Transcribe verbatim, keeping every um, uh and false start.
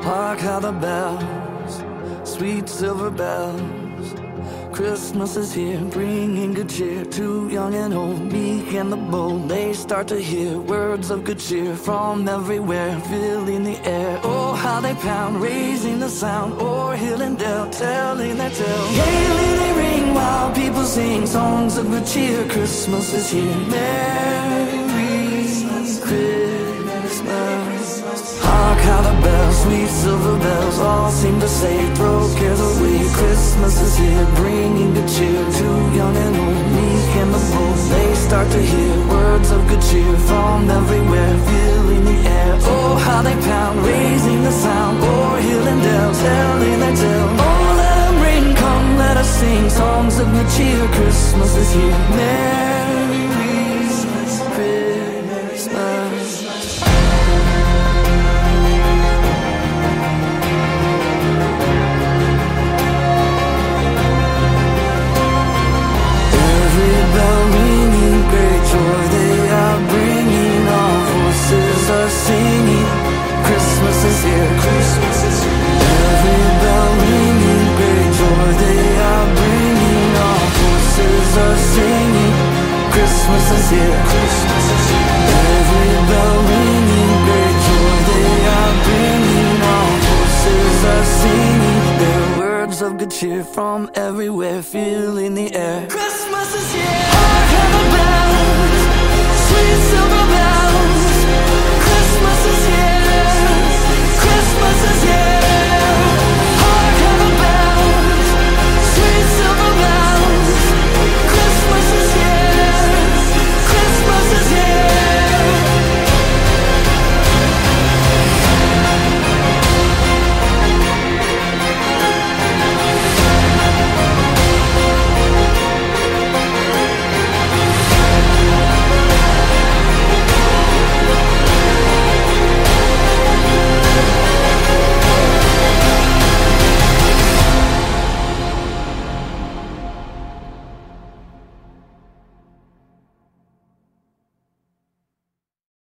Hark how the bells, sweet silver bells. Christmas is here, bringing good cheer to young and old, meek and the bold. They start to hear words of good cheer from everywhere, filling the air. Oh, how they pound, raising the sound, o'er hill and dale, telling their tale. Gaily they ring while people sing songs of good cheer. Christmas is here. Merry Christmas. Hark how the bells, sweet silver bells, all seem to say, throw cares away. Christmas is here, bringing good cheer to young and old, meek and the bold. They start to hear words of good cheer from everywhere, filling the air. Oh, how they pound, raising the sound, o'er hill and dale, telling their tale. Oh, let them ring, come, let us sing songs of good cheer. Christmas is here. Merry Christmas. Singing, Christmas is here. Christmas is here. Every bell ringing, great joy they are bringing. All voices are singing, Christmas is here. Christmas is here. Every bell ringing, great joy they are bringing. All voices are singing their words of good cheer from everywhere, filling the air. Christmas is here.